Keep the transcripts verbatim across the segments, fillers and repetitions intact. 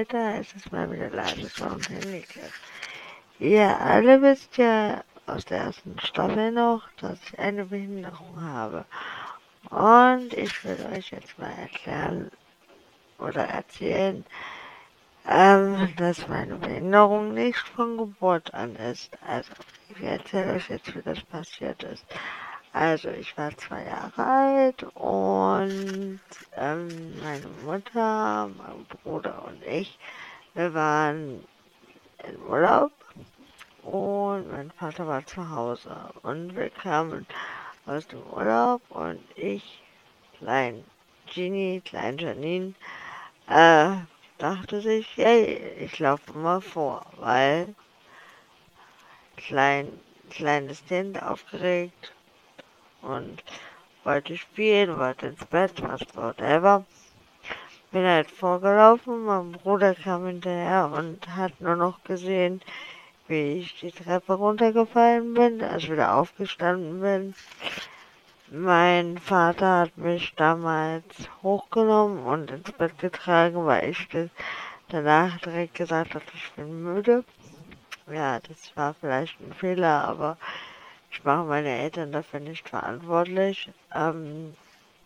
weiter. Es ist mal wieder leise vom Handy. Ihr alle wisst ja aus der ersten Staffel noch, dass ich eine Behinderung habe. Und ich will euch jetzt mal erklären oder erzählen, ähm, dass meine Behinderung nicht von Geburt an ist. Also, ich erzähle euch jetzt, wie das passiert ist. Also, ich war zwei Jahre alt und ähm, meine Mutter, mein Bruder und ich, wir waren in Urlaub und mein Vater war zu Hause. Und wir kamen aus dem Urlaub und ich, klein Genie, klein Janine, äh, dachte sich, hey, ich laufe mal vor, weil klein, kleines Kind aufgeregt und wollte spielen, wollte ins Bett, was whatever. Bin halt vorgelaufen, mein Bruder kam hinterher und hat nur noch gesehen, wie ich die Treppe runtergefallen bin, als wieder aufgestanden bin. Mein Vater hat mich damals hochgenommen und ins Bett getragen, weil ich danach direkt gesagt habe, ich bin müde. Ja, das war vielleicht ein Fehler, aber ich mache meine Eltern dafür nicht verantwortlich. Ähm,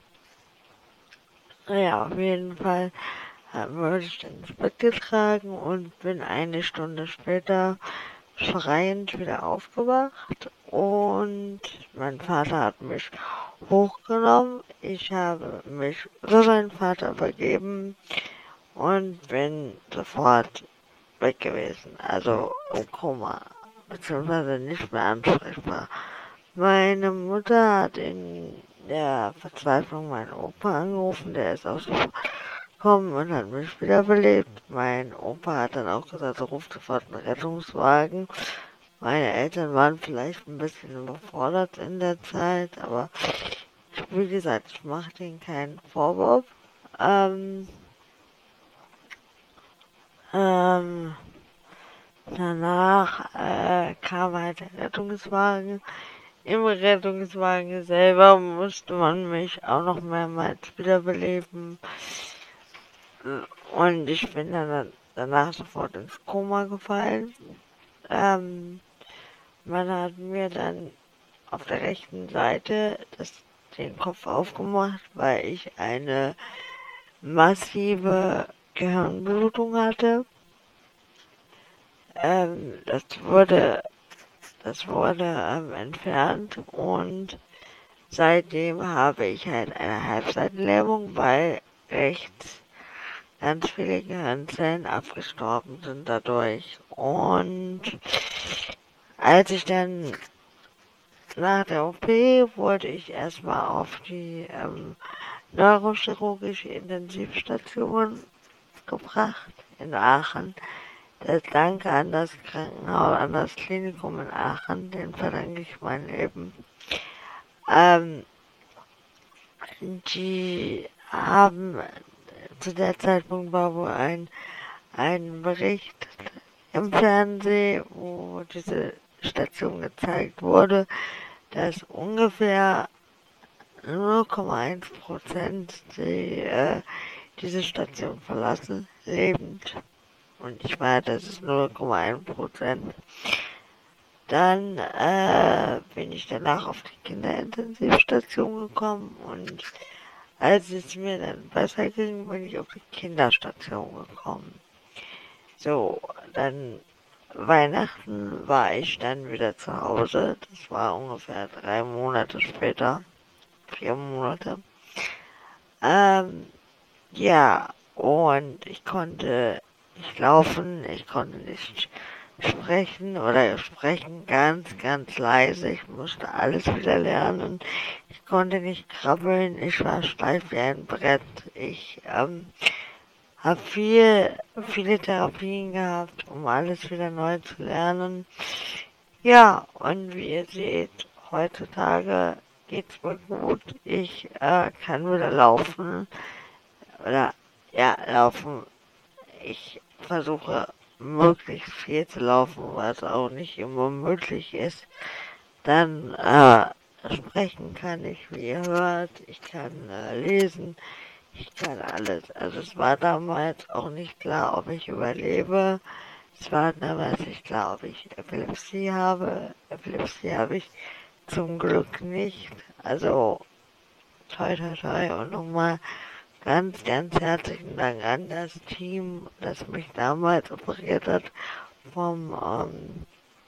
ja, auf jeden Fall wurde ich dann ins Bett getragen und bin eine Stunde später schreiend wieder aufgewacht und mein Vater hat mich hochgenommen. Ich habe mich für meinen Vater übergeben und bin sofort weg gewesen, also im Koma, beziehungsweise nicht mehr ansprechbar. Meine Mutter hat in der Verzweiflung meinen Opa angerufen, der ist auch sofort gekommen und hat mich wiederbelebt. Mein Opa hat dann auch gesagt, er ruft sofort einen Rettungswagen. Meine Eltern waren vielleicht ein bisschen überfordert in der Zeit, aber wie gesagt, ich mache denen keinen Vorwurf. Ähm, ähm, danach äh, kam halt der Rettungswagen. Im Rettungswagen selber musste man mich auch noch mehrmals wiederbeleben. Und ich bin dann danach sofort ins Koma gefallen. Ähm, man hat mir dann auf der rechten Seite das, den Kopf aufgemacht, weil ich eine massive Gehirnblutung hatte. Ähm, das wurde, das wurde ähm, entfernt und seitdem habe ich halt eine Halbseitenlähmung, weil rechts ganz viele Gehirnzellen abgestorben sind dadurch. Und als ich dann nach der O P wurde ich erstmal auf die ähm, neurochirurgische Intensivstation gebracht in Aachen. Das Danke an das Krankenhaus, an das Klinikum in Aachen, den verdanke ich mein Leben. Ähm, die haben zu der Zeitpunkt war wohl ein, ein Bericht im Fernsehen, wo diese Station gezeigt wurde, dass ungefähr null Komma eins Prozent die, äh, diese Station verlassen, lebend. Und ich meine, das ist null Komma eins Prozent. Dann äh, bin ich danach auf die Kinderintensivstation gekommen und als es mir dann besser ging, bin ich auf die Kinderstation gekommen. So, dann Weihnachten war ich dann wieder zu Hause. Das war ungefähr drei Monate später. Vier Monate. Ähm, ja, und ich konnte nicht laufen, ich konnte nicht sprechen oder sprechen ganz, ganz leise. Ich musste alles wieder lernen. Ich konnte nicht krabbeln, ich war steif wie ein Brett. Ich ähm, habe viel, viele Therapien gehabt, um alles wieder neu zu lernen. Ja, und wie ihr seht, heutzutage geht's mir gut. Ich äh, kann wieder laufen. Oder, ja, laufen. Ich versuche möglichst viel zu laufen, was auch nicht immer möglich ist. Dann äh, sprechen kann ich, wie ihr hört. Ich kann äh, lesen. ich kann alles. Also es war damals auch nicht klar, ob ich überlebe. Es war damals nicht klar, ob ich Epilepsie habe. Epilepsie habe ich zum Glück nicht. Also toi toi toi und nochmal ganz, ganz herzlichen Dank an das Team, das mich damals operiert hat vom ähm,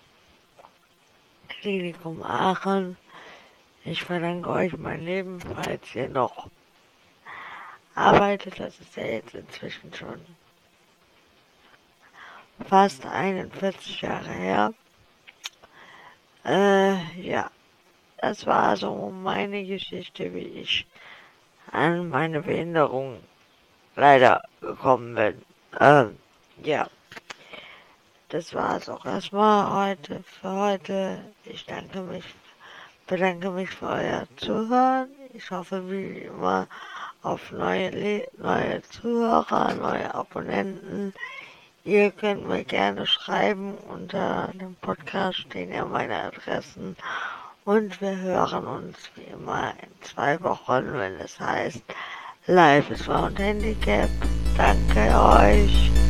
Klinikum Aachen. Ich verdanke euch mein Leben, falls ihr noch arbeitet. Das ist ja jetzt inzwischen schon fast einundvierzig Jahre her. Äh, ja, das war so meine Geschichte, wie ich an meine Behinderung leider gekommen bin. Ähm, ja, das war es auch erstmal heute für heute. Ich danke mich, bedanke mich für euer Zuhören. Ich hoffe wie immer auf neue, Le neue Zuhörer, neue Abonnenten. Ihr könnt mir gerne schreiben, unter dem Podcast stehen ja meine Adressen und wir hören uns wie immer in zwei Wochen, wenn es heißt Life is Found Handicap. Danke euch.